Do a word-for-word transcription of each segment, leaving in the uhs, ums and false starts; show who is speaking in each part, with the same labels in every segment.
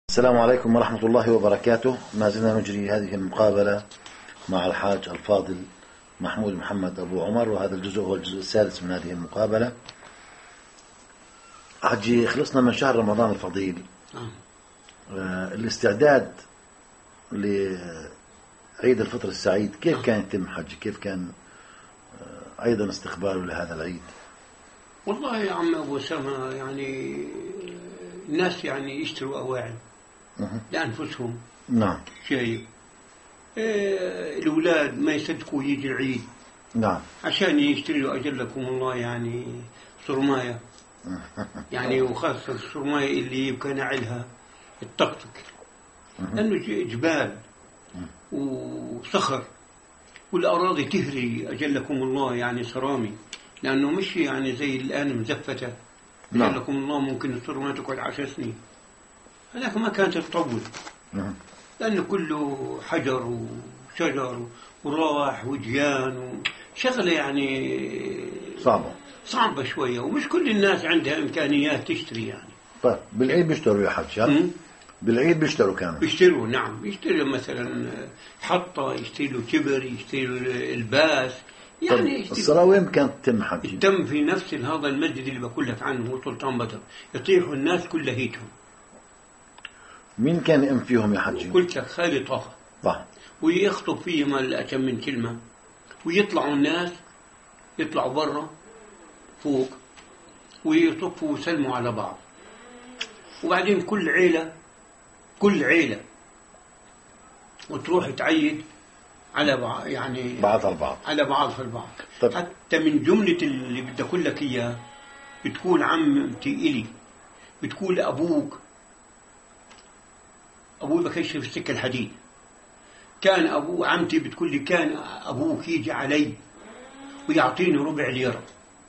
Speaker 1: السلام عليكم ورحمة الله وبركاته. ما زلنا نجري هذه المقابلة مع الحاج الفاضل محمود محمد أبو عمر، وهذا الجزء هو الجزء السادس من هذه المقابلة. حجي، خلصنا من شهر رمضان الفضيل. آه الاستعداد لعيد الفطر السعيد كيف كان يتم حجي؟ كيف كان آه أيضا استقباله لهذا العيد؟
Speaker 2: والله يا عم أبو سما، يعني الناس يعني يشتروا أواعي لأنفسهم.
Speaker 1: نعم.
Speaker 2: شايف إيه، الأولاد ما يصدقوا يجي العيد.
Speaker 1: نعم.
Speaker 2: عشان يشتروا أجلكم الله يعني صرماية يعني، وخاصة الصرماية اللي يبقى نعلها الطقطق، لأنه جبال وصخر والأراضي تهري أجلكم الله يعني صرامي، لأنه مش يعني زي الآن مزفتة.
Speaker 1: نعم.
Speaker 2: أجلكم الله ممكن الصرماية تقعد عشر سنين، هناك ما كانت تطول لأنه كله حجر وشجر وراح وجيان وشغلة يعني
Speaker 1: صعبة
Speaker 2: صعبة شوية، ومش كل الناس عندها إمكانيات تشتري يعني.
Speaker 1: طيب بالعيد بيشتروا يا حج؟ بالعيد بيشتروا كانوا؟
Speaker 2: بيشتروا، نعم، بيشتروا مثلا حطة، يشتروا كبر، يشتروا الباس يعني.
Speaker 1: الصلاة وين كانت تتم حجي؟
Speaker 2: تم في نفس هذا المسجد اللي بقول لك عنه هو سلطان بدر، يطيحوا الناس كلها هيتهم.
Speaker 1: مين كان يأم فيهم يا حجي؟
Speaker 2: قلت لك خالي طه.
Speaker 1: طه.
Speaker 2: ويخطب فيهم الأتم من كلمة، ويطلعوا الناس يطلعوا برا فوق ويطفوا ويسلموا على بعض، وبعدين كل عيلة كل عيلة وتروح تعيد على بعض يعني
Speaker 1: بعض البعض
Speaker 2: على بعض في البعض.
Speaker 1: طب.
Speaker 2: حتى من جملة اللي بدي أقول لك إياه بتكون عمتي إلي، بتكون أبوك أبوي بكشف في السكة الحديد، كان أبو عمتي بتقول لي كان أبوك يجي علي ويعطيني ربع ليرة.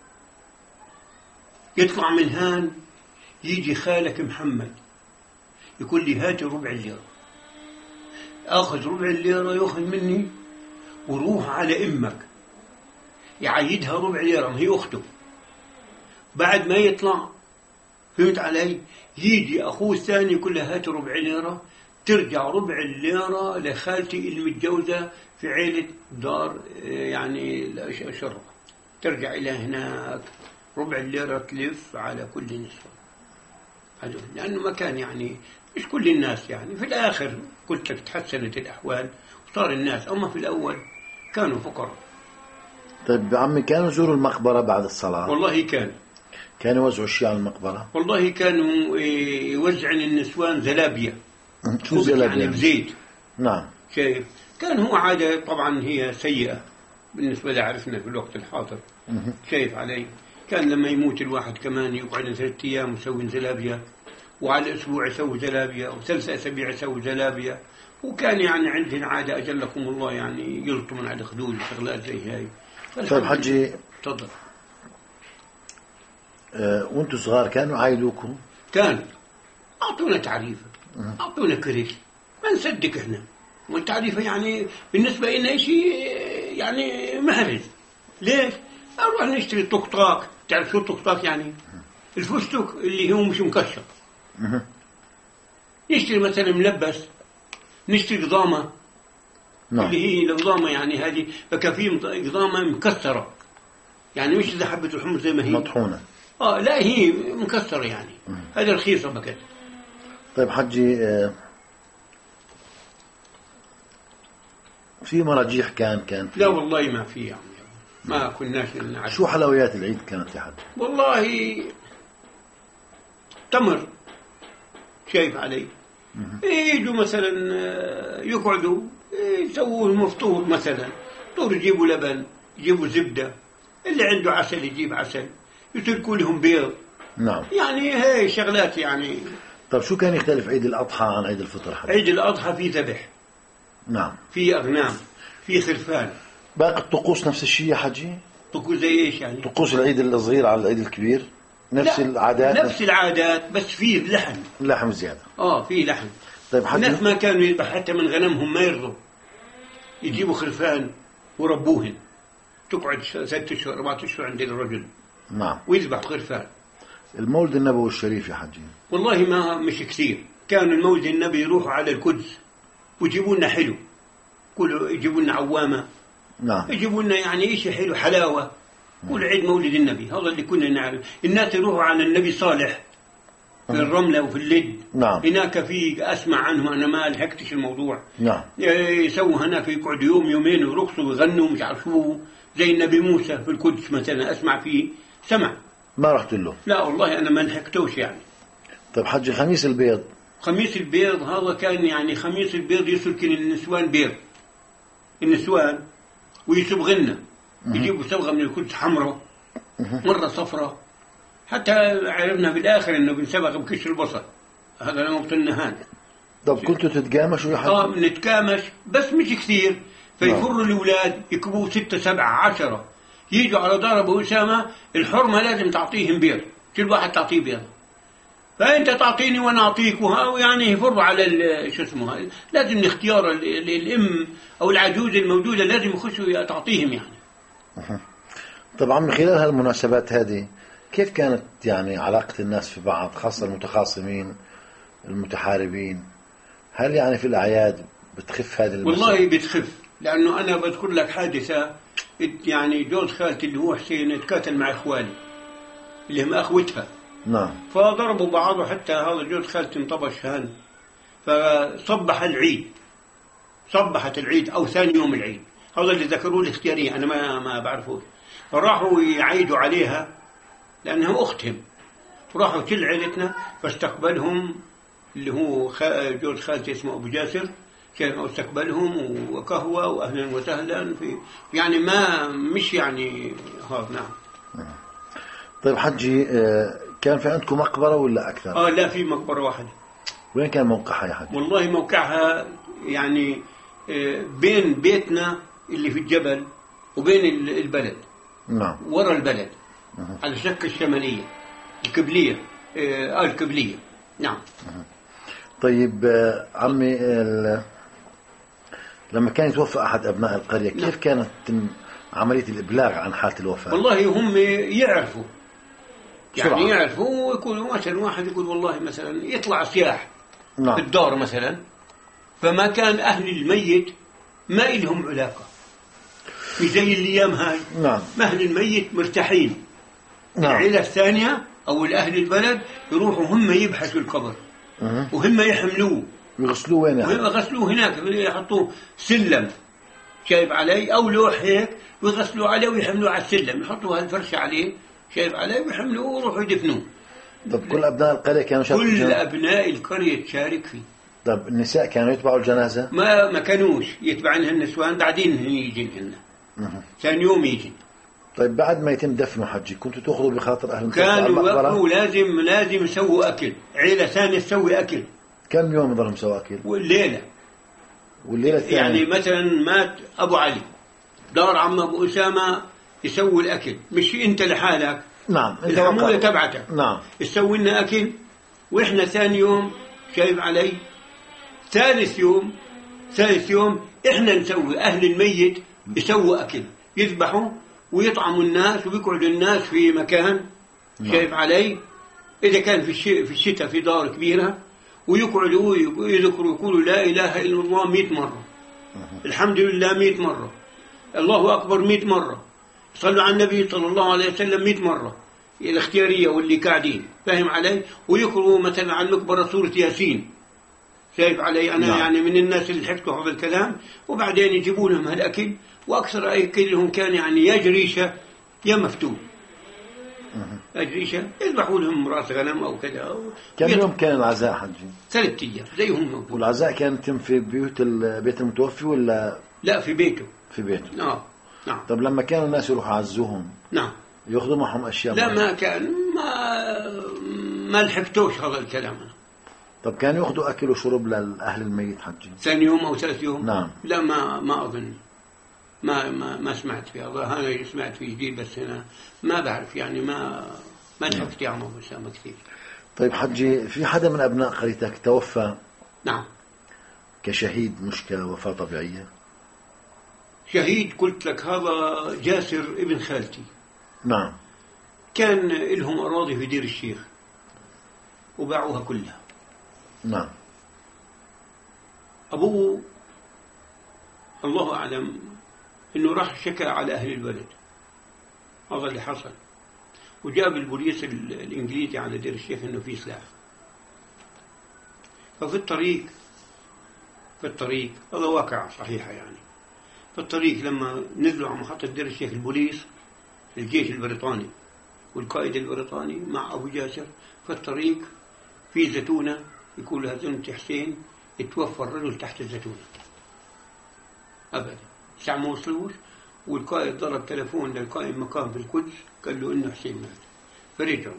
Speaker 2: يطلع من هان يجي خالك محمد يقول لي هاتي ربع الليرة، أخذ ربع الليرة يأخذ مني وروح على أمك يعيدها ربع ليرة، ما هي أخته. بعد ما يطلع، فهمت علي، يجي أخوه الثاني يقول له هاتي ربع ليرة، ترجع ربع الليرة لخالتي المتجوزة في عيلة دار يعني الشرطة، ترجع إلى هناك ربع الليرة تلف على كل نسوة هذول، لأنه ما كان يعني مش كل الناس يعني. في الآخر قلت لك تحسنت الأحوال وصار الناس، أما في الأول كانوا فقراء.
Speaker 1: طيب عمي، كانوا يزوروا المقبرة بعد الصلاة؟
Speaker 2: والله كان
Speaker 1: كانوا يوزعوا أشياء على المقبرة؟
Speaker 2: والله كانوا يوزعن النسوان زلابية.
Speaker 1: شو زلابية؟
Speaker 2: يعني بزيت.
Speaker 1: نعم.
Speaker 2: شايف، كان هو عادة طبعا هي سيئة بالنسبة لعرفنا في الوقت الحاضر. شايف علي، كان لما يموت الواحد كمان يقعد ثلاثة أيام يسوي زلابية، وعلى أسبوع يسوي زلابية، وثلاث أسابيع يسوي زلابية. وكان يعني عندنا عادة أجلكم الله يعني يلطمن على خدود شغلات زي هاي.
Speaker 1: طيب حجي،
Speaker 2: تفضل.
Speaker 1: أه وانتوا صغار كانوا عايلوكم؟
Speaker 2: كان أعطونا تعريفة، أعطونا كريش، ما نصدق إحنا، والتعريفة يعني بالنسبة لنا شيء يعني مهرج. ليش؟ أروح نشتري طقطاق، تعرف شو الطقطاق يعني؟ الفستق اللي هو مش مكشف. نشتري مثلا ملبس، نشتري قضامة. نعم. اللي هي القضامة يعني هذه فكافية قضامة مكسرة، يعني مش إذا حبة الحمص زي ما هي
Speaker 1: مطحونة.
Speaker 2: آه لا، هي مكسرة يعني. هذا رخيصة بكت.
Speaker 1: طيب حجي، آه في مراجيح كان كان في؟
Speaker 2: لا والله ما في يعني، ما كناش نعرف.
Speaker 1: شو حلويات العيد كانت يا حج؟
Speaker 2: والله تمر، شايف علي، يجوا مثلا يقعدوا يسووا المفطور، مثلا فطور يجيبوا لبن، يجيبوا زبدة، اللي عنده عسل يجيب عسل، يتركوا لهم بيض.
Speaker 1: نعم.
Speaker 2: يعني هاي شغلات يعني.
Speaker 1: طب شو كان يختلف عيد الأضحى عن عيد الفطر حج؟
Speaker 2: عيد الأضحى في ذبح.
Speaker 1: نعم.
Speaker 2: في أغنام، في خرفان.
Speaker 1: باقي الطقوس نفس الشيء يا حجي؟
Speaker 2: طقوس زي إيش يعني؟
Speaker 1: طقوس العيد الصغير على العيد الكبير نفس العادات؟
Speaker 2: نفس العادات، بس فيه لحم.
Speaker 1: لحم زيادة.
Speaker 2: آه فيه لحم.
Speaker 1: طيب حجي،
Speaker 2: الناس ما كانوا يذبح حتى من غنمهم، ما يرضوا يجيبوا خرفان وربوهن، تقعد ستة أشهر أربعة أشهر عند الرجل.
Speaker 1: نعم.
Speaker 2: ويذبح خرفان.
Speaker 1: المولد النبوي الشريف يا حجي؟
Speaker 2: والله ما مش كثير، كان المولد النبي يروحوا على القدس ويجيبوا لنا حلو، كله يجيبوا لنا عوامة،
Speaker 1: نعم،
Speaker 2: يجيبوا لنا يعني شيء حلو، حلاوة، كل عيد مولد النبي. هذا اللي كنا نعرف. الناس يروحوا على النبي صالح في الرملة وفي اللد،
Speaker 1: نعم،
Speaker 2: هناك في أسمع عنهم، أنا ما لحقتش الموضوع،
Speaker 1: نعم،
Speaker 2: يسووا هناك يقعدوا يوم يومين ويرقصوا ويغنوا مش عارف شو، زي النبي موسى في القدس مثلا أسمع فيه سمع.
Speaker 1: ما رحت له؟
Speaker 2: لا والله أنا ما لحقتوش يعني.
Speaker 1: طيب حجي خميس البيض؟
Speaker 2: خميس البيض هذا كان يعني خميس البيض يسلكن النسوان بيض، النسوان ويصبغن، يجيبوا صبغة من القدس حمراء مرة صفراء، حتى عرفنا بالآخر إنه بنسبغ بكش البصل، هذا لما قلنا هذا.
Speaker 1: طب كنتوا تتقامشوا يا حجي؟
Speaker 2: اه نتكامش بس مش كثير، فيفروا الأولاد يكبوا ستة سبعة عشرة، يجوا على دار أبو أسامة الحرمة لازم تعطيهم بيض، كل واحد تعطيه بيض، فأنت تعطيني وأنا أعطيك، ويعني يفروا على شو اسمه، لازم الاختيار الأم أو العجوز الموجودة لازم يخشوا تعطيهم يعني.
Speaker 1: طبعا من خلال هالمناسبات هذه كيف كانت يعني علاقة الناس في بعض، خاصة المتخاصمين المتحاربين؟ هل يعني في الأعياد بتخف هذه المسألة؟
Speaker 2: والله بتخف، لأنه أنا بذكر لك حادثة، يعني جوز خالتي اللي هو حسين اتقاتل مع إخواني اللي هم أخوتها،
Speaker 1: نعم،
Speaker 2: فضربوا بعض، وحتى هذا جوز خالتي انطبش هان، فصبح العيد، صبحت العيد أو ثاني يوم العيد، هذا اللي ذكروا لي اختيارية أنا ما ما بعرفوش، فراحوا يعيدوا عليها لأنها أختهم، فراحوا كل عيلتنا فاستقبلهم اللي هو جوز خالتي اسمه أبو جاسر، كان استقبلهم وقهوة وأهلا وسهلا في يعني ما مش يعني هذا. نعم.
Speaker 1: طيب حجي كان في عندكم مقبرة ولا أكثر؟
Speaker 2: آه لا، في مقبرة واحدة.
Speaker 1: وين كان موقعها يا حجي؟
Speaker 2: والله موقعها يعني بين بيتنا اللي في الجبل وبين البلد،
Speaker 1: نعم،
Speaker 2: ورا البلد على الشكة الشمالية القبلية، آه القبلية. نعم.
Speaker 1: طيب عمي لما كان يتوفى أحد أبناء القرية كيف كانت عملية الإبلاغ عن حالة الوفاة؟
Speaker 2: والله هم يعرفوا يعني
Speaker 1: بسرعة.
Speaker 2: يعرفوا، ويقولوا مثلا واحد يقول والله مثلا يطلع سياح،
Speaker 1: نعم،
Speaker 2: في الدار مثلا، فما كان أهل الميت ما إلهم علاقة، مش زي الأيام هاي.
Speaker 1: نعم،
Speaker 2: أهل الميت مرتاحين،
Speaker 1: نعم،
Speaker 2: العيلة الثانية أو الأهل البلد يروحوا هم يبحثوا القبر
Speaker 1: أه.
Speaker 2: وهم يحملوه
Speaker 1: ويغسلوه وين يعني؟
Speaker 2: ويغسلوه هناك، يحطوه سلم شايف علي أو لوح هيك ويغسلوا عليه ويحملوه على السلم، يحطوا هالفرشة عليه شايف عليه ويحملوه ويروحوا يدفنوه.
Speaker 1: طب كل أبناء القرية كانوا شاركوا؟
Speaker 2: كل أبناء القرية تشارك فيه.
Speaker 1: طب النساء كانوا يتبعوا الجنازة؟
Speaker 2: ما ما كانوش يتبعنها النسوان، بعدين يجينهن
Speaker 1: أه.
Speaker 2: ثاني يوم يجي.
Speaker 1: طيب بعد ما يتم دفنه حجي كنتوا تأخذوا بخاطر أهل
Speaker 2: كانوا يأكلوا، لازم لازم يسووا أكل، عيلة ثانية تسوي أكل.
Speaker 1: كم يوم ضلهم سوا أكل؟
Speaker 2: والليلة
Speaker 1: والليلة الثانية
Speaker 2: يعني مثلا مات أبو علي، دار عم أبو أسامة يسوي الأكل، مش أنت لحالك،
Speaker 1: نعم،
Speaker 2: الحمولة تبعتك،
Speaker 1: نعم،
Speaker 2: يسوي لنا أكل، وإحنا ثاني يوم شايف علي، ثالث يوم ثالث يوم إحنا نسوي، أهل الميت يسووا أكل، يذبحوا ويطعموا الناس ويقعدوا الناس في مكان، شايف علي، إذا كان في الشتاء في الشتاء في دار كبيرة، ويقعدوا يذكروا يقولوا لا إله إلا الله مئة مرة، الحمد لله مئة مرة، الله أكبر مئة مرة، صلوا على النبي صلى الله عليه وسلم مئة مرة، الاختيارية واللي قاعدين فاهم علي، ويقروا مثلا عن مقبرة سورة ياسين، شايف علي أنا. نعم. يعني من الناس اللي حكتوا هذا الكلام، وبعدين يجيبوا لهم هالأكل، وأكثر أكلهم كان يعني يا جريشة يا مفتول، أجريشة يذبحوا لهم رأس غنم أو كذا.
Speaker 1: كم يوم كان العزاء حجي؟
Speaker 2: ثلاثة أيام زيهم موجود.
Speaker 1: والعزاء كان يتم في بيوت بيت المتوفي ولا؟
Speaker 2: لا في بيته.
Speaker 1: في بيته.
Speaker 2: نعم نعم.
Speaker 1: طب لما كانوا الناس يروحوا يعزوهم
Speaker 2: نعم
Speaker 1: يأخذوا معهم أشياء؟
Speaker 2: لا ما كان، ما ما لحقتوش هذا الكلام.
Speaker 1: طب كانوا يأخذوا أكل وشرب للأهل الميت حجي؟
Speaker 2: ثاني يوم أو ثالث يوم؟
Speaker 1: نعم.
Speaker 2: لا ما ما أظن، ما ما ما سمعت فيه، أنا سمعت فيه جديد بس هنا ما بعرف يعني، ما ما لحقت يا عم أبو أسامة كثير.
Speaker 1: طيب حجي في حدا من أبناء قريتك توفى؟
Speaker 2: نعم.
Speaker 1: كشهيد مش كوفاة طبيعية؟
Speaker 2: شهيد قلت لك هذا جاسر ابن خالتي.
Speaker 1: نعم.
Speaker 2: كان لهم أراضي في دير الشيخ وباعوها كلها.
Speaker 1: نعم.
Speaker 2: أبوه الله أعلم إنه راح شكى على أهل البلد، هذا اللي حصل، وجاب البوليس الإنجليزي على دير الشيخ إنه في سلاح. ففي الطريق في الطريق هذا واقع صحيحة يعني، في الطريق لما نزلوا على محطة دير الشيخ البوليس الجيش البريطاني والقائد البريطاني مع أبو جاسر، في الطريق في زتونة يقول لها زنت حسين اتوفى الرجل تحت الزتونة أبدا، ساعة ما وصلوش، والقائد ضرب تلفون للقائم مقام في القدس قال له إنه حسين مات، فرجعوا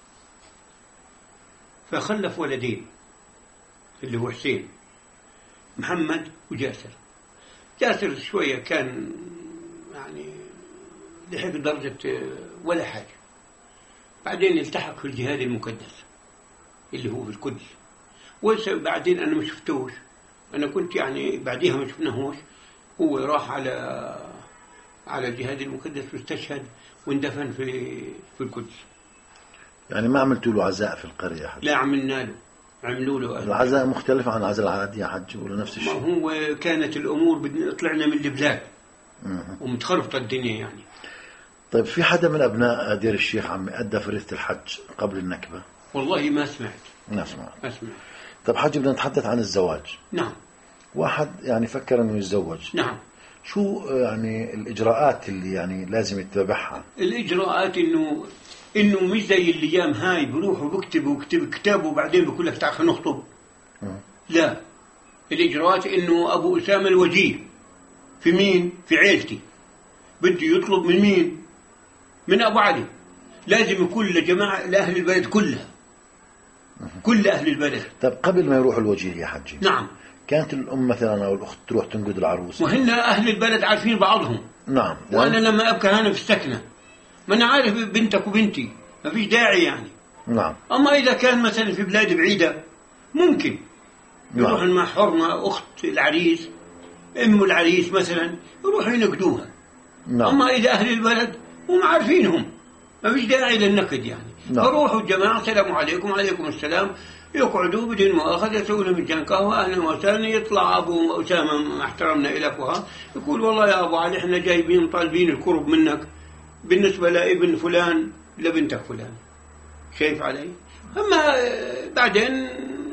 Speaker 2: فخلف ولدين اللي هو حسين محمد وجاسر. جاسر شوية كان يعني لحق درجة ولا حاجة، بعدين التحق في الجهاد المقدس اللي هو في القدس، وبعدين أنا ما شفتوش، أنا كنت يعني بعديها ما شفناهوش، هو راح على على الجهاد المقدس واستشهد واندفن في في القدس.
Speaker 1: يعني ما عملتوا له عزاء في القرية حتى؟
Speaker 2: لا عملنا له، عملوا له
Speaker 1: العزاء مختلف عن العزاء العادي يا حج ولا نفس الشيء؟
Speaker 2: ما هو كانت الأمور بدنا طلعنا من البلاد ومتخربطة الدنيا يعني.
Speaker 1: طيب في حدا من أبناء دير الشيخ عمي أدى فريضة الحج قبل النكبة؟
Speaker 2: والله ما سمعت.
Speaker 1: ما سمعت.
Speaker 2: ما سمعت.
Speaker 1: طيب حج بدنا نتحدث عن الزواج.
Speaker 2: نعم.
Speaker 1: واحد يعني فكر إنه يتزوج.
Speaker 2: نعم.
Speaker 1: شو يعني الإجراءات اللي يعني لازم يتبعها؟
Speaker 2: الإجراءات إنه إنه مش زي الأيام هاي بروحوا بكتبوا وكتب كتاب وبعدين بقول لك تعال نخطب. م. لا، الإجراءات إنه أبو أسامة الوجيه في مين؟ في عيلتي، بده يطلب من مين؟ من أبو علي، لازم يكون لجماعة لأهل البلد كلها، كل أهل البلد.
Speaker 1: طب قبل ما يروح الوجيه يا حجي،
Speaker 2: نعم،
Speaker 1: كانت الأم مثلا أو الأخت تروح تنقد العروس،
Speaker 2: وهن أهل البلد عارفين بعضهم.
Speaker 1: نعم.
Speaker 2: وأنا لما أبكى هنا في السكنة ما أنا عارف بنتك وبنتي، ما فيش داعي يعني.
Speaker 1: نعم.
Speaker 2: أما إذا كان مثلا في بلاد بعيدة ممكن يروح نعم. مع حرمة أخت العريس أم العريس مثلا يروحوا ينقدوها. نعم. أما إذا أهل البلد هم عارفينهم ما فيش داعي للنكد يعني. نعم. فروحوا الجماعة السلام عليكم وعليكم السلام، يقعدوا بدون مؤاخذة يسوون فنجان قهوة أهلا وسهلا، يطلع أبو أسامة احترمنا إليك وها، يقول والله يا أبو علي إحنا جايبين طالبين القرب منك بالنسبة لابن فلان لبنتك فلان، شايف علي؟ أما بعدين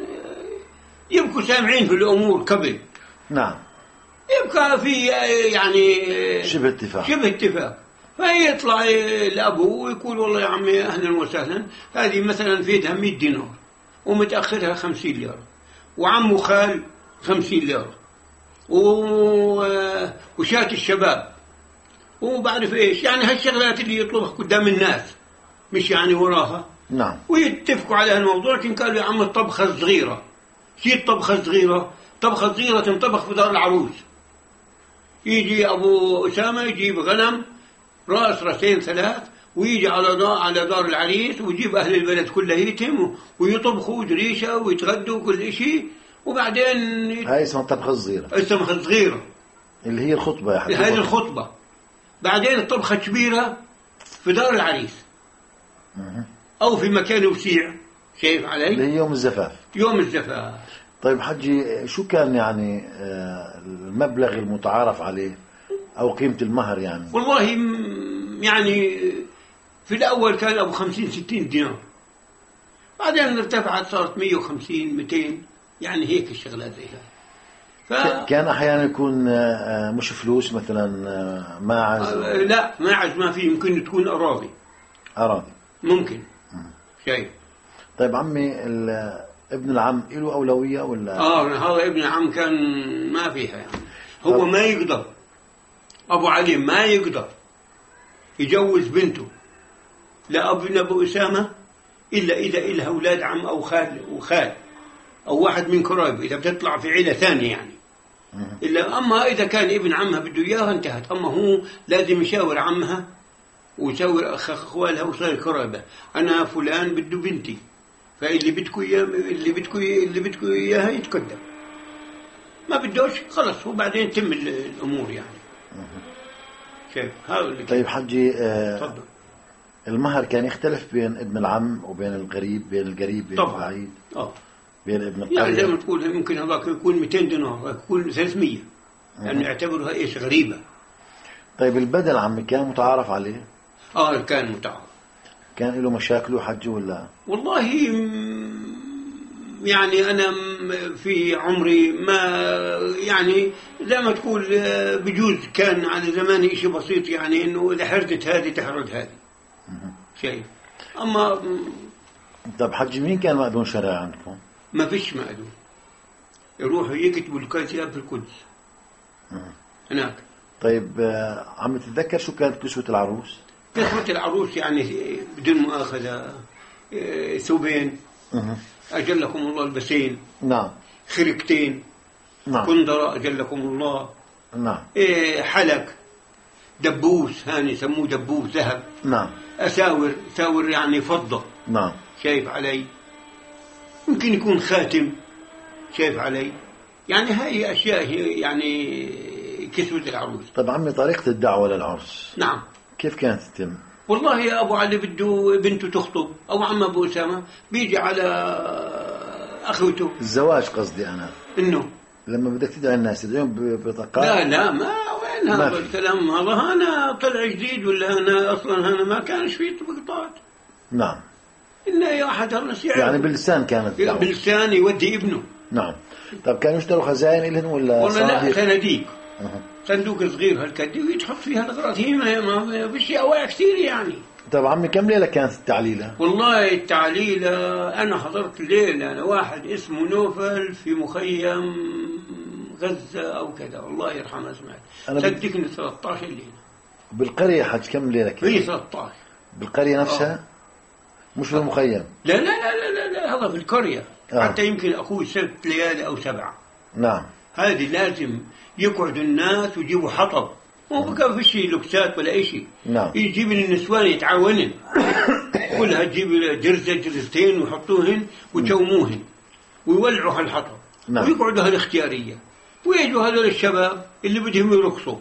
Speaker 2: يبقوا سامعين في الأمور قبل.
Speaker 1: نعم.
Speaker 2: يبقى في يعني
Speaker 1: شبه اتفاق
Speaker 2: شبه اتفاق فيطلع الأبو ويقول والله يا عمي أهلا وسهلا، هذه مثلا فيدها مئة دينار ومتأخرها خمسين ليرة، وعمه خال خمسين ليرة، وشات الشباب وبعرف إيش يعني هالشغلات اللي يطلبها قدام الناس مش يعني وراها.
Speaker 1: نعم.
Speaker 2: ويتفقوا على هالموضوع، لكن قالوا يا عم الطبخة الصغيرة، شي الطبخة الصغيرة؟ طبخة صغيرة تنطبخ في دار العروس. يجي أبو أسامة يجيب غنم رأس رأسين ثلاث ويجي على دار على دار العريس ويجيب أهل البلد كلها يتم ويطبخوا جريشة ويتغدوا كل شيء، وبعدين
Speaker 1: هاي اسمها الطبخة الصغيرة.
Speaker 2: الطبخة الصغيرة
Speaker 1: اللي هي الخطبة يا حبيبي.
Speaker 2: هذه الخطبة. بعدين الطبخة كبيرة في دار العريس أو في مكان وسيع، شايف علي؟
Speaker 1: اللي هي يوم الزفاف.
Speaker 2: يوم الزفاف.
Speaker 1: طيب حجي شو كان يعني المبلغ المتعارف عليه أو قيمة المهر يعني؟
Speaker 2: والله يعني في الأول كان أبو خمسين ستين دينار، بعدين ارتفعت صارت مية وخمسين مئتين يعني هيك الشغلات زي هاي.
Speaker 1: ف... كان أحيانا يكون مش فلوس مثلا ماعز؟
Speaker 2: لا ماعز ما في، يمكن تكون أراضي.
Speaker 1: أراضي
Speaker 2: ممكن. شايف.
Speaker 1: طيب عمي ابن العم له أولوية ولا؟
Speaker 2: آه هذا ابن العم كان ما فيها يعني، هو طب. ما يقدر أبو علي ما يقدر يجوز بنته لابن أبو أسامة إلا إذا إلها أولاد عم أو خال وخال أو واحد من قرايبه، إذا بتطلع في عيلة ثانية يعني. إلا أما إذا كان ابن عمها بده إياها انتهت، أما هو لازم يشاور عمها ويشاور أخ أخوالها وصار قرايبه، أنا فلان بده بنتي، فاللي بدكوا إياه اللي بدكوا اللي بدكوا إياها يتقدم، ما بدوش خلص وبعدين تم الأمور يعني. شايف هذا.
Speaker 1: طيب حجي آه المهر كان يختلف بين ابن العم وبين القريب، بين القريب بين
Speaker 2: طبعا.
Speaker 1: البعيد؟
Speaker 2: اه
Speaker 1: بين ابن
Speaker 2: يعني زي
Speaker 1: القرية.
Speaker 2: ما تقول ممكن هذاك يكون مئتين دينار، هذاك يكون ثلاثمية، لأنه يعتبرها إيش غريبة.
Speaker 1: طيب البدل عمي كان متعارف عليه؟
Speaker 2: آه كان متعارف.
Speaker 1: كان له مشاكله حج ولا؟
Speaker 2: والله م- يعني أنا م- في عمري ما يعني زي ما تقول آه، بجوز كان على زماني إشي بسيط، يعني إنه إذا حردت هذه تحرد هذه شيء. أما م-
Speaker 1: طب حج مين كان مأذون شرعي عندكم؟
Speaker 2: ما فيش مأذون، يروحوا يكتبوا الكتاب في القدس هناك.
Speaker 1: طيب آه، عم تتذكر شو كانت كسوة العروس؟
Speaker 2: كسوة العروس يعني بدون مؤاخذة آه، ثوبين
Speaker 1: مه.
Speaker 2: أجلكم الله البسين،
Speaker 1: نعم
Speaker 2: خرقتين،
Speaker 1: نعم
Speaker 2: كندرة أجلكم الله،
Speaker 1: نعم
Speaker 2: إيه حلق، دبوس هاني يسموه دبوس ذهب،
Speaker 1: نعم
Speaker 2: أساور، أساور يعني فضة،
Speaker 1: نعم.
Speaker 2: شايف علي؟ يمكن يكون خاتم، شايف علي؟ يعني هاي أشياء هي يعني كسوة العروس.
Speaker 1: طب عمي طريقة الدعوة للعرس
Speaker 2: نعم.
Speaker 1: كيف كانت تتم؟
Speaker 2: والله يا أبو علي بده بنته تخطب أو عم أبو أسامة بيجي على أخوته.
Speaker 1: الزواج قصدي أنا،
Speaker 2: إنه
Speaker 1: لما بدك تدعي الناس تدعيهم ب- بطاقات؟
Speaker 2: لا لا ما وين
Speaker 1: ما
Speaker 2: هذا
Speaker 1: في.
Speaker 2: الكلام هذا، أنا طلع جديد ولا أنا أصلا أنا ما كانش فيه طبقات.
Speaker 1: نعم.
Speaker 2: إلا يا أحد الناس
Speaker 1: يعني باللسان كانت الدعوة؟
Speaker 2: باللسان يودي ابنه.
Speaker 1: نعم. طب كانوا يشتروا خزائن إلهم ولا
Speaker 2: والله لا
Speaker 1: صناديق؟
Speaker 2: صناديق،
Speaker 1: أها.
Speaker 2: صندوق صغير هالكد ويتحط فيها الأغراض، هي ما ما فيش أواعي كثير يعني.
Speaker 1: طب عمي كم ليلة كانت التعليلة؟
Speaker 2: والله التعليلة أنا حضرت ليلة، أنا واحد اسمه نوفل في مخيم غزة أو كذا، الله يرحمه سمعت،
Speaker 1: أنا بد-
Speaker 2: صدقني ثلاثة عشر ليلة.
Speaker 1: بالقرية حج كم ليلة كانت؟
Speaker 2: هي ثلاثة عشر
Speaker 1: بالقرية نفسها؟ مش بالمخيم؟
Speaker 2: لا لا لا لا لا, لا هذا في القرية.
Speaker 1: آه.
Speaker 2: حتى يمكن أخوي ست ليالي أو سبعة.
Speaker 1: نعم.
Speaker 2: هذه لازم يقعدوا الناس ويجيبوا حطب، مو بقى في شيء لوكسات ولا أي شيء.
Speaker 1: نعم.
Speaker 2: يجيب النسوان يتعاونن كلها تجيب جرزة جرزتين ويحطوهن ويجوموهن ويولعوا هالحطب.
Speaker 1: نعم.
Speaker 2: ويقعدوا هالاختيارية ويجوا هذول الشباب اللي بدهم يرقصوا،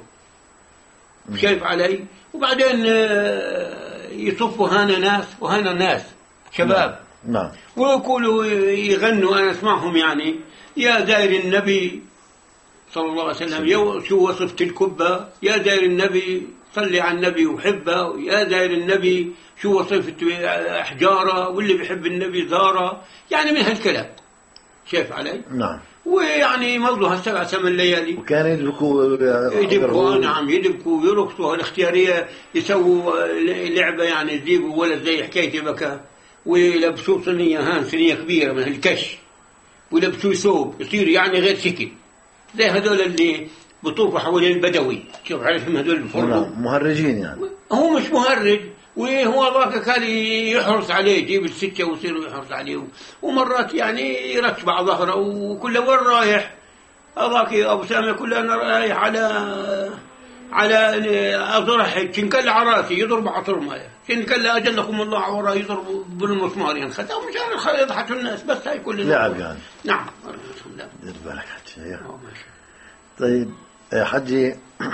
Speaker 2: شايف علي؟ وبعدين آه، يصفوا هنا ناس وهنا ناس شباب.
Speaker 1: نعم.
Speaker 2: ويقولوا يغنوا، أنا أسمعهم يعني، يا زائر النبي صلى الله عليه وسلم، يا شو وصفت الكبة، يا زائر النبي صلي على النبي وحبه، يا زائر النبي شو وصفت أحجاره، واللي بيحب النبي زاره، يعني من هالكلام، شايف علي؟
Speaker 1: نعم.
Speaker 2: ويعني موضوع هالسبع ثمان ليالي
Speaker 1: وكان يدركوا
Speaker 2: يدبكوا، نعم يدبكوا ويرقصوا الاختيارية، يسووا لعبة يعني يجيبوا ولد زي حكاية بكى ويلبسوه صينية، هان صينية كبيرة من الكش، ويلبسوه ثوب يصير يعني غير شكل زي هذول اللي بطوفوا حوالين البدوي، شوف عارفهم هذول الفرقوا.
Speaker 1: مهرجين يعني.
Speaker 2: هو مش مهرج، وهو ذاك كان يحرص عليه، يجيب السكة ويصير يحرص عليه، ومرات يعني يركب على ظهره وكل وين رايح هذاك أبو سامي كل أنا رايح على على أضرح شنكل عراسي يضرب عطر ماء، شنكل أجلكم الله عورا يضرب بالمسمار ينخدم، مش عارف يضحك الناس، بس هاي كل
Speaker 1: لعب يعني.
Speaker 2: نعم.
Speaker 1: دير بالك حجي. طيب يا حجي،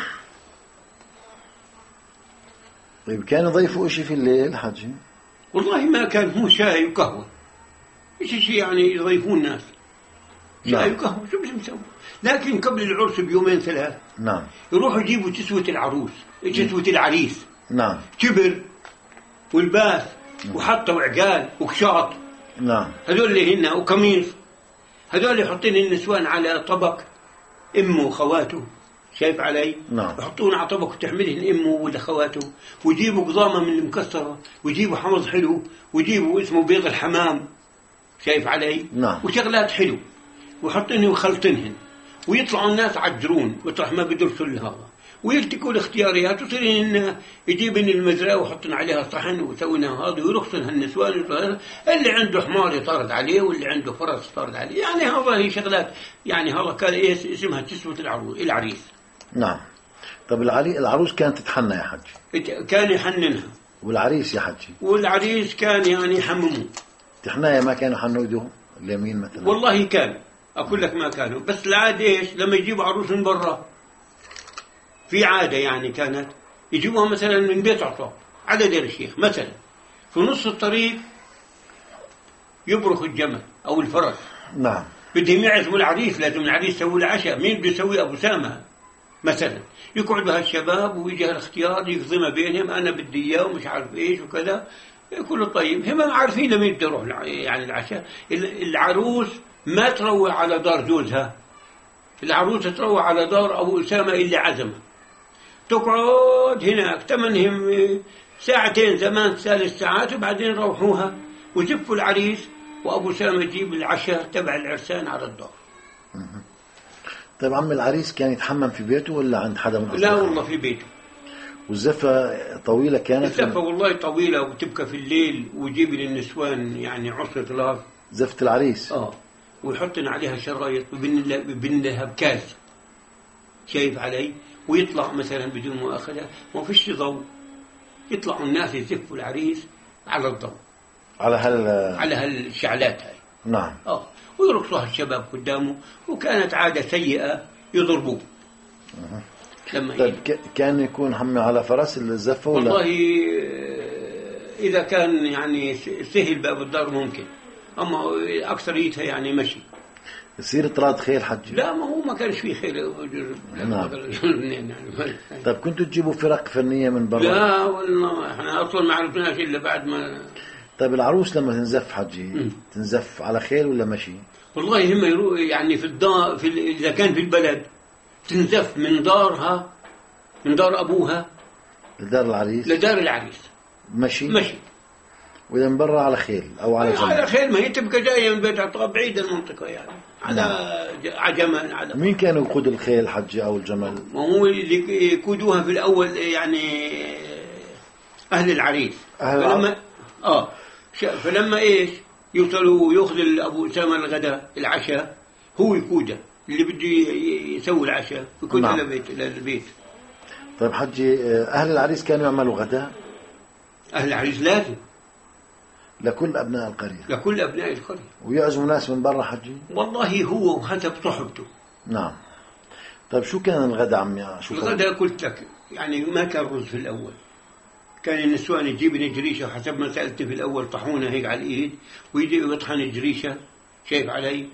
Speaker 1: طيب كانوا يضيفوا إشي في الليل حجي؟
Speaker 2: والله ما كان، هو شاي وقهوة، إيش شيء يعني يضيفون الناس، شاي وقهوة شو بدهم يسووا. لكن قبل العرس بيومين ثلاث
Speaker 1: نعم.
Speaker 2: يروحوا يجيبوا تسوة العروس، تسوة العريس،
Speaker 1: نعم.
Speaker 2: كبر والباس وحطوا عقال وكشاط،
Speaker 1: نعم.
Speaker 2: هذول اللي هن وقميص، هذول يحطين النسوان على طبق امه وخواته، شايف علي؟
Speaker 1: نعم.
Speaker 2: يحطون على طبق وتحملهن امه ولا خواته، ويجيبوا قضامه من المكسره، ويجيبوا حمص حلو، ويجيبوا اسمه بيض الحمام، شايف علي؟
Speaker 1: نعم.
Speaker 2: وشغلات حلو، ويحطينهن ويخلطنهن، ويطلعوا الناس عجرون مطرح ما بدرسوا لهذا، ويلتقوا الاختياريات، ويصيرين يجيبن المزرعة ويحطن عليها صحن ويسوينها هذا، ويرخصن هالنسوان، اللي عنده حمار يطارد عليه واللي عنده فرس يطارد عليه، يعني هذا هي شغلات، يعني هذا كان إيه اسمها تسوة العروس العريس.
Speaker 1: نعم. طب العري... العروس كانت تتحنى يا حجي؟
Speaker 2: كان يحننها.
Speaker 1: والعريس يا حجي؟
Speaker 2: والعريس كان يعني يحمموه.
Speaker 1: تحنايا ما كانوا يحنوا ايدهم اليمين مثلا؟
Speaker 2: والله كان، أقول لك ما كانوا، بس العادة إيش لما يجيبوا عروس من برا، في عادة يعني كانت يجيبوها مثلا من بيت عطاء على دير الشيخ مثلا، في نص الطريق يبرخ الجمل أو الفرس
Speaker 1: نعم.
Speaker 2: بدهم يعزموا العريس، لازم العريس يسوي له عشاء. مين بده يسوي؟ أبو سامة مثلا. يقعدوا هالشباب ويجي هالاختيار يقضي ما بينهم، أنا بدي إياه ومش عارف إيش وكذا، كله طيب. هم عارفين لمين بده يروح يعني العشاء. العروس ما تروح على دار جوزها، العروس تروح على دار أبو أسامة اللي عزمه، تقعد هناك تمنهم ساعتين زمان، ثلاث ساعات، وبعدين روحوها وزفوا العريس، وأبو أسامة يجيب العشاء تبع العرسان على الدار.
Speaker 1: طيب عم العريس كان يتحمم في بيته ولا عند حدا من
Speaker 2: لا والله في بيته.
Speaker 1: والزفة طويلة كانت؟
Speaker 2: الزفة والله طويلة وتبكى في الليل، ويجيب للنسوان يعني عصرة لاف،
Speaker 1: زفة العريس
Speaker 2: اه، ويحطن عليها شرايط وبين لها بكاز، شايف علي؟ ويطلع مثلا بدون مؤاخذة ما فيش ضوء، يطلعوا الناس يزفوا العريس على الضوء،
Speaker 1: على هال
Speaker 2: على هالشعلات هاي.
Speaker 1: نعم.
Speaker 2: اه، ويرقصوا الشباب قدامه، وكانت عادة سيئة يضربوه.
Speaker 1: أه.
Speaker 2: لما
Speaker 1: طيب كان يكون هم على فرس الزفة ولا؟
Speaker 2: والله إذا كان يعني سهل باب الدار ممكن، أما أكثريتها يعني مشي.
Speaker 1: يصير طراد خيل حج؟
Speaker 2: لا، ما هو ما كانش فيه خيل.
Speaker 1: نعم. طيب كنتوا تجيبوا فرق فنية من برا؟
Speaker 2: لا والله احنا أصلا ما عرفناش إلا بعد ما.
Speaker 1: طيب العروس لما تنزف حجي تنزف على خيل ولا مشي؟
Speaker 2: والله هم يروح يعني في الدار، في إذا كان في البلد تنزف من دارها، من دار أبوها
Speaker 1: لدار العريس،
Speaker 2: لدار العريس
Speaker 1: مشي
Speaker 2: مشي.
Speaker 1: وإذا من برا على خيل أو على جمل؟
Speaker 2: على خيل، ما هي تبقى جاية من بيتها بعيد المنطقة يعني، على على جمل. على
Speaker 1: مين كانوا يقود الخيل حجي أو الجمل؟
Speaker 2: ما هو اللي يقودوها في الأول يعني أهل العريس.
Speaker 1: أهل
Speaker 2: فلما
Speaker 1: العريس.
Speaker 2: آه فلما إيش يوصلوا يأخذ أبو أسامة الغداء العشاء، هو يقوده، اللي بده يسوي العشاء يقوده. نعم. للبيت للبيت.
Speaker 1: طيب حجي أهل العريس كانوا يعملوا غداء؟
Speaker 2: أهل العريس لازم
Speaker 1: لكل أبناء القرية؟
Speaker 2: لكل أبناء القرية.
Speaker 1: ويعزموا ناس من برا حجي؟
Speaker 2: والله هو حسب صحبته.
Speaker 1: نعم. طيب شو كان الغداء عمي؟ شو
Speaker 2: الغداء قلت لك يعني ما كان رز في الأول، كان النسوان يجيب الجريشة حسب ما سألت في الأول، طحونة هيك على الإيد ويجي يطحن الجريشة، شايف علي؟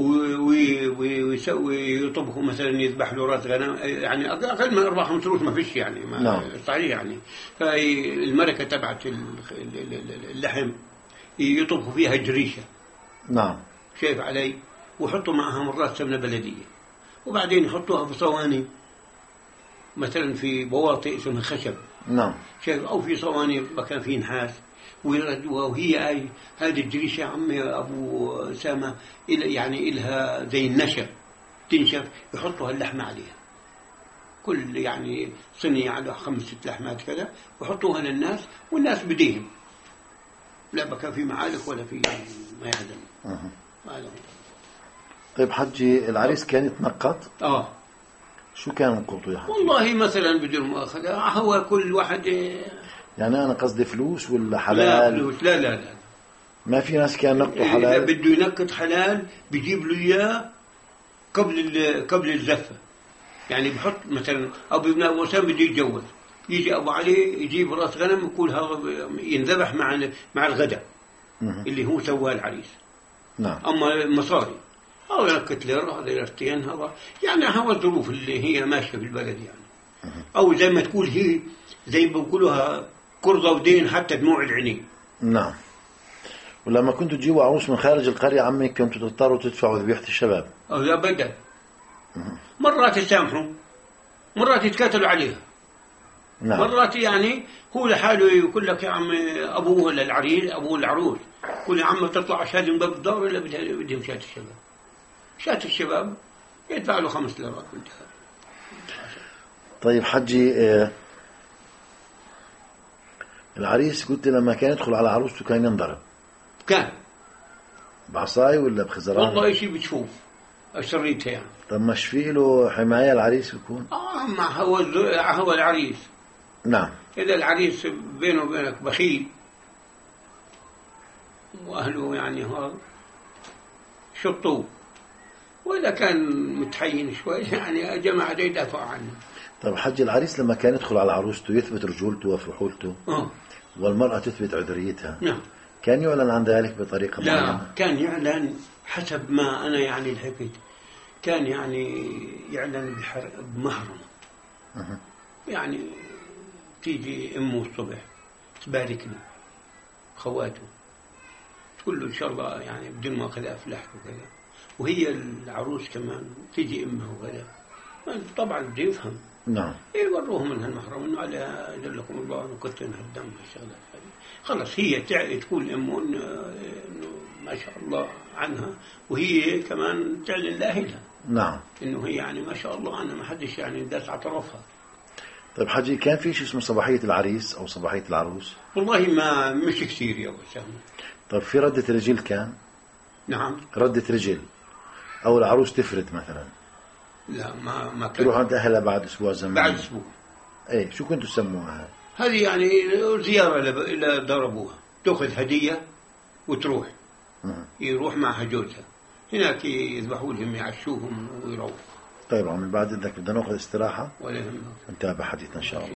Speaker 2: ويسوي يطبخوا مثلا، يذبح له راس غنم يعني أقل من أربع خمس روس ما فيش يعني، ما
Speaker 1: نعم.
Speaker 2: صحيح يعني. فالمركة تبعت اللحم يطبخوا فيها جريشة.
Speaker 1: نعم.
Speaker 2: شايف علي؟ ويحطوا معها مرات سمنة بلدية، وبعدين يحطوها في صواني مثلا في بواطئ اسمها خشب.
Speaker 1: نعم.
Speaker 2: شايف؟ أو في صواني مكان فيه نحاس، وهي هاي هذه الجريشة يا عمي أبو أسامة يعني إلها زي النشا تنشف، يحطوا اللحمة عليها، كل يعني صينية على خمس ست لحمات كذا، ويحطوها للناس، والناس بديهم، لا بكى في معالق ولا في ما يعدم.
Speaker 1: أه. طيب حجي العريس كان يتنقط؟
Speaker 2: آه.
Speaker 1: شو كان نقوطه يا حجي؟
Speaker 2: والله مثلا بدون مؤاخذة هو كل واحد
Speaker 1: يعني أنا قصدي فلوس ولا حلال؟
Speaker 2: لا فلوس، لا لا لا
Speaker 1: ما في ناس كان نقطه حلال؟
Speaker 2: إذا بده ينقط حلال بيجيب له إياه قبل قبل الزفة، يعني بحط مثلا أبو ابن أبو أسامة بده يتجوز، يجي أبو علي يجيب رأس غنم يقول هذا ينذبح مع مع الغداء اللي هو سواه العريس.
Speaker 1: نعم.
Speaker 2: أما مصاري هذا ينقط ليرة، هذا ليرتين، هذا يعني هو الظروف اللي هي ماشية في البلد يعني. أو زي ما تقول هي زي بقولوها قرضة ودين حتى دموع العينين.
Speaker 1: نعم. ولما كنتوا تجيبوا عروس من خارج القرية عمي كنتوا تضطروا تدفعوا ذبيحة الشباب؟
Speaker 2: أو لا بدل، مرات يسامحوا، مرات يتكاتلوا عليها. نعم. مرات يعني هو لحاله يقول لك يا عم أبوه ولا العريس أبوه العروس، يقول يا عم تطلع شهادة من باب الدار ولا بدهم شهادة الشباب؟ شهادة الشباب يدفع له خمس ليرات.
Speaker 1: طيب حجي آه العريس قلت لما كان يدخل على عروسته كان ينضرب؟
Speaker 2: كان
Speaker 1: بعصاي ولا بخزران؟
Speaker 2: والله شيء بتشوف أشريتها يعني.
Speaker 1: طب مش في له حماية العريس يكون؟
Speaker 2: آه ما هو هو العريس.
Speaker 1: نعم.
Speaker 2: إذا العريس بينه وبينك بخيل وأهله يعني هذا شطوه، وإذا كان متحين شوي يعني جماعة يدافعوا عنه.
Speaker 1: طيب حج العريس لما كان يدخل على عروسته يثبت رجولته وفحولته
Speaker 2: آه.
Speaker 1: والمرأة تثبت عذريتها.
Speaker 2: نعم.
Speaker 1: كان يعلن عن ذلك بطريقة
Speaker 2: لا
Speaker 1: معينة؟
Speaker 2: كان يعلن حسب ما أنا يعني الحكيت كان يعني يعلن بحر- بمهرم،
Speaker 1: أها.
Speaker 2: يعني تيجي أمه الصبح تبارك له خواته تقول له إن شاء الله يعني بدون ما أخذ أفلحت وكذا، وهي العروس كمان تيجي أمه وكذا. طبعا بده يفهم،
Speaker 1: نعم.
Speaker 2: يوروهم من هالمحرم انه على جلكم الله انه كنت هالدم هالشغلات هذه. خلص هي تع- تقول امه انه إنه ما شاء الله عنها، وهي كمان تعلن لاهلها
Speaker 1: نعم.
Speaker 2: انه هي يعني ما شاء الله عنها، ما حدش يعني داس على طرفها.
Speaker 1: طيب حجي، كان في شيء اسمه صباحية العريس أو صباحية العروس؟
Speaker 2: والله ما مش كثير يا ابو سامي.
Speaker 1: طيب في ردة رجل كان؟
Speaker 2: نعم.
Speaker 1: ردة رجل، أو العروس تفرد مثلا
Speaker 2: لا ما ما كان.
Speaker 1: تروح عند أهلها بعد أسبوع زمان؟
Speaker 2: بعد اسبوع.
Speaker 1: إيه، شو كنتوا تسموها هاي؟
Speaker 2: هذه يعني زياره لب- الى دار ابوها، تاخذ هديه وتروح،
Speaker 1: أها.
Speaker 2: يروح معها جوزها هناك يذبحوا لهم يعشوهم ويروحوا.
Speaker 1: طيب عمي، بعد إذنك بدنا ناخذ استراحة
Speaker 2: ولا يهمك.
Speaker 1: ونتابع حديثنا إن شاء الله.